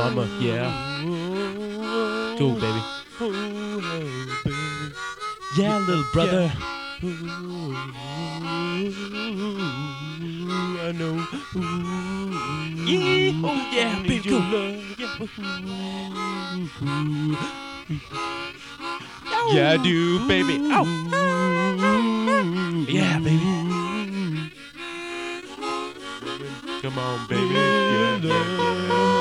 mama, yeah. Go, baby. Yeah, little brother. I know. Yeah, oh yeah, baby, go. Yeah, I do, baby. Ow. Yeah, baby. Come on, baby. Yeah, yeah, yeah.